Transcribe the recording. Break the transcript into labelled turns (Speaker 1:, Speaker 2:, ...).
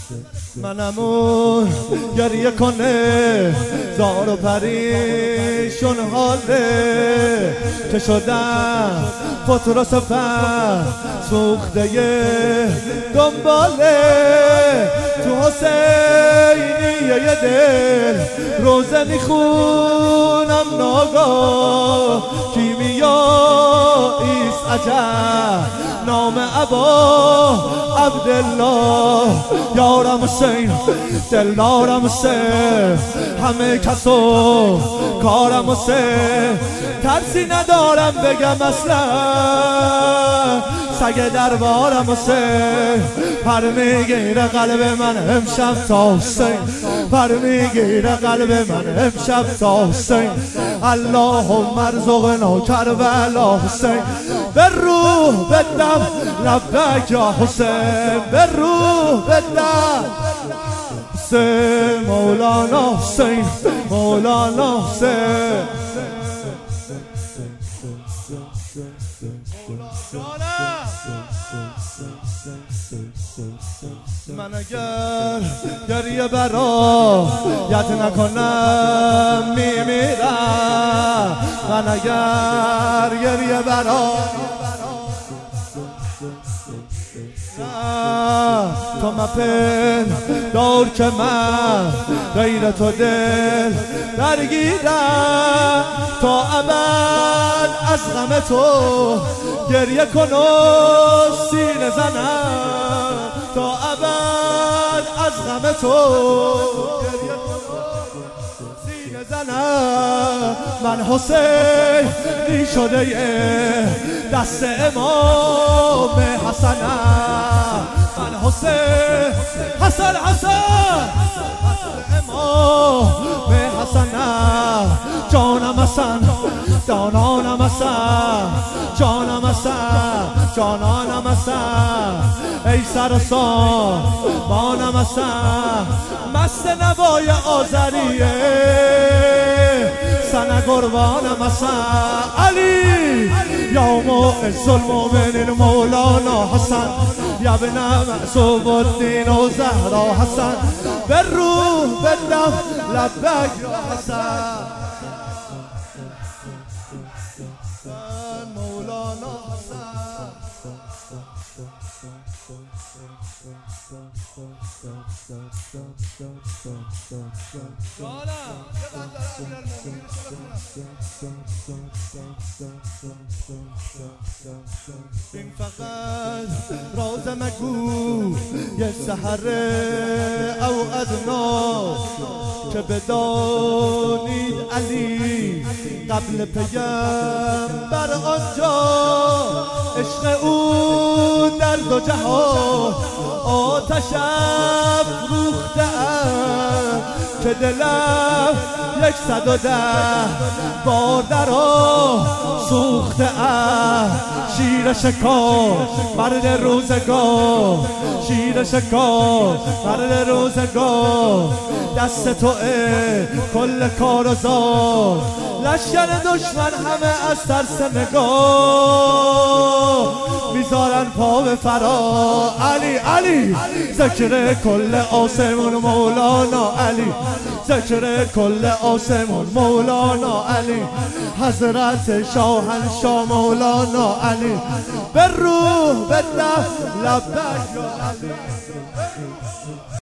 Speaker 1: منمون گریه کنه زار و پریشون حاله که شدم خطر و سفر سوخته دنباله تو حسینیه دل روزه میخونم ناگاه کیمیاییست عجب نام ابا عبدالله یارم حسین دلدارم حسین همه کسو کارم حسین ترسی ندارم بگم اصلا سگ دربارم حسین پر میگیره قلب من امشب تا حسین پر میگیره قلب من امشب تا حسین اللهم ارزقنا کربلا حسین به روح بدم لبک یا حسین به روح بدم حسین مولانا حسین مولانا حسین من اگر گریه برایت نکنم میمیرم من اگر گریه تو مپن دور که من غیر تو دل درگیرم تا ابد از غم تو گریه کن و سینه زنم تا ابد از غم تو گریه کن و سینه زنم من حسینی شده دست امام حسنم من حسین حسن امام حسنم جانم حسن جانانم حسن جانم حسن جانانم حسن ای سر و سامانم حسن مست نوای آذریه سن قربانم حسن علی یا معز المؤمنین مولانا حسن یا ابن معصوم الدین و زهرا حسن به روح بدم لبک یا حسن مولانا حسن این فقط راز مگو یه سحر او ادنا که بدانید علی قبل پیغمبر آنجا عشق او در دو جهان آتش افروخته ام که دلم 110 بار در آه سوخته ام شیر شکار مرد روزگار شیر شکار مرد روزگار دست توئه کل کار و زار لشکر دشمن همه از ترس نگاه میذارن پا به فرا علی ذکر کل آسمون مولانا علی ذکر کل آسمون مولانا علی حضرت شاهنشاه مولانا علی به روح بدم لبک یا علی